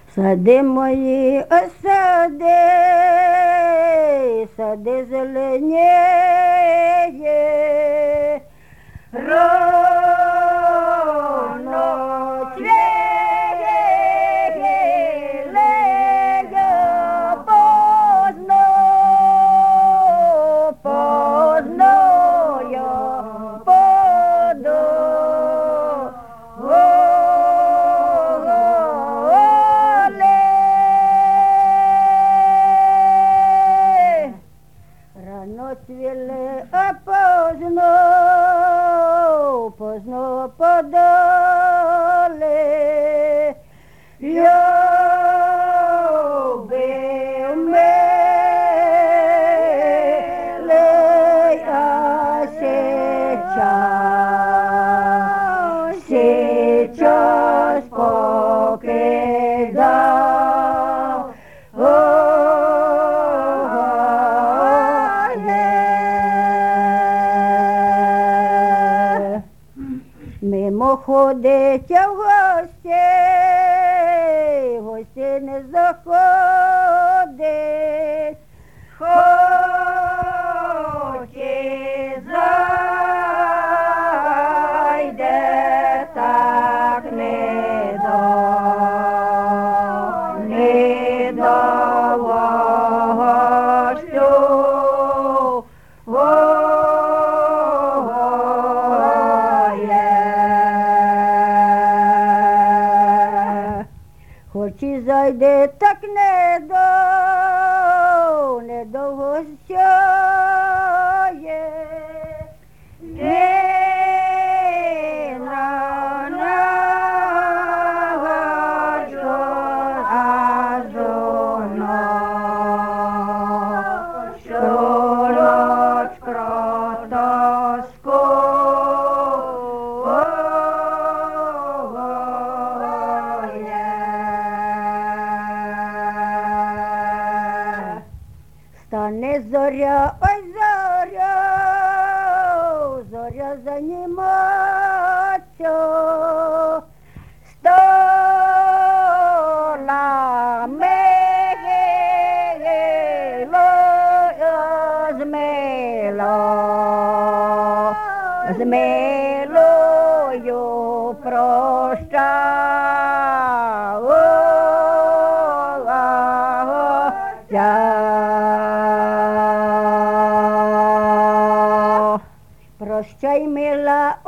Сади мої, сади, сади зеленіє, рано цвілеє, поздно, поздно я поду. Рано цвіле, а поздно, поздно подали. Любив милий, а сейчас покидав. Мимо ходить в гості не заходить, хоч і зайде, так не до гостю. Хоч і зайде, так не до гостяє. Він раночко, а щороч кротоску. Стане зоря, ой зоря, зоря займаться столами, з милою прощай, мила,